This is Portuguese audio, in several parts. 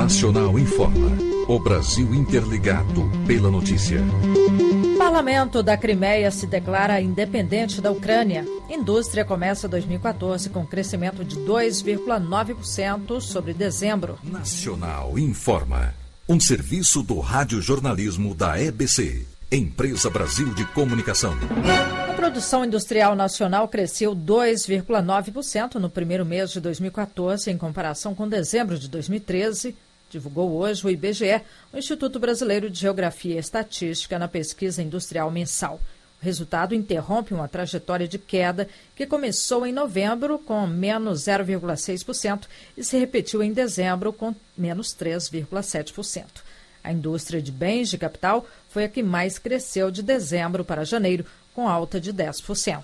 Nacional informa. O Brasil interligado pela notícia. Parlamento da Crimeia se declara independente da Ucrânia. Indústria começa 2014 com crescimento de 2,9% sobre dezembro. Nacional informa. Um serviço do radiojornalismo da EBC, Empresa Brasil de Comunicação. A produção industrial nacional cresceu 2,9% no primeiro mês de 2014, em comparação com dezembro de 2013, divulgou hoje o IBGE, o Instituto Brasileiro de Geografia e Estatística, na pesquisa industrial mensal. O resultado interrompe uma trajetória de queda que começou em novembro com menos 0,6% e se repetiu em dezembro com menos 3,7%. A indústria de bens de capital foi a que mais cresceu de dezembro para janeiro, com alta de 10%.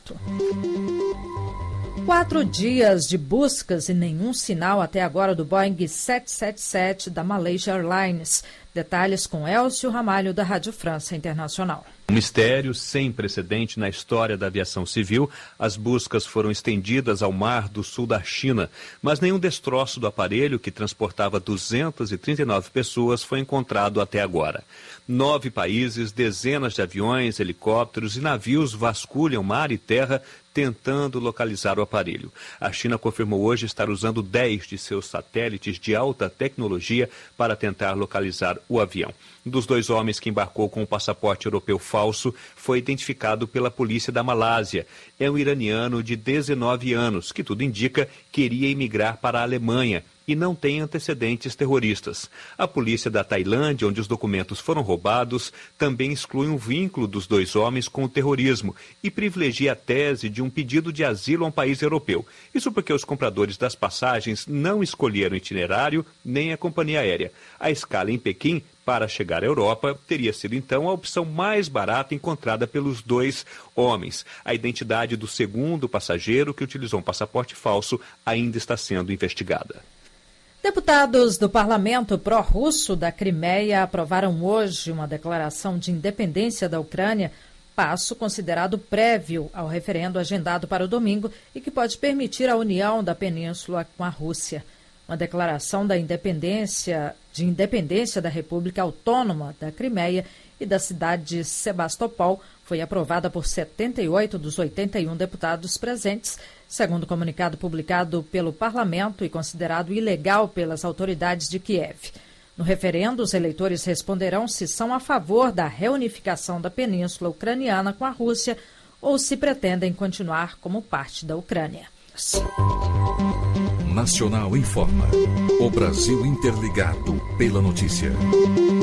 4 dias de buscas e nenhum sinal até agora do Boeing 777 da Malaysia Airlines. Detalhes com Elcio Ramalho, da Rádio França Internacional. Um mistério sem precedente na história da aviação civil. As buscas foram estendidas ao mar do sul da China, mas nenhum destroço do aparelho, que transportava 239 pessoas, foi encontrado até agora. 9 países, dezenas de aviões, helicópteros e navios vasculham mar e terra tentando localizar o aparelho. A China confirmou hoje estar usando 10 de seus satélites de alta tecnologia para tentar localizar o avião. Um dos 2 homens que embarcou com o passaporte europeu falso foi identificado pela polícia da Malásia. É um iraniano de 19 anos, que tudo indica queria emigrar para a Alemanha e não tem antecedentes terroristas. A polícia da Tailândia, onde os documentos foram roubados, também exclui um vínculo dos 2 homens com o terrorismo e privilegia a tese de um pedido de asilo a um país europeu. Isso porque os compradores das passagens não escolheram itinerário nem a companhia aérea. A escala em Pequim para chegar à Europa teria sido então a opção mais barata encontrada pelos 2 homens. A identidade do segundo passageiro, que utilizou um passaporte falso, ainda está sendo investigada. Deputados do Parlamento pró-russo da Crimeia aprovaram hoje uma declaração de independência da Ucrânia, passo considerado prévio ao referendo agendado para o domingo e que pode permitir a união da península com a Rússia. Uma declaração de independência da República Autônoma da Crimeia e da cidade de Sebastopol foi aprovada por 78 dos 81 deputados presentes, segundo o comunicado publicado pelo Parlamento e considerado ilegal pelas autoridades de Kiev. No referendo, os eleitores responderão se são a favor da reunificação da península ucraniana com a Rússia ou se pretendem continuar como parte da Ucrânia. Nacional informa. O Brasil interligado pela notícia.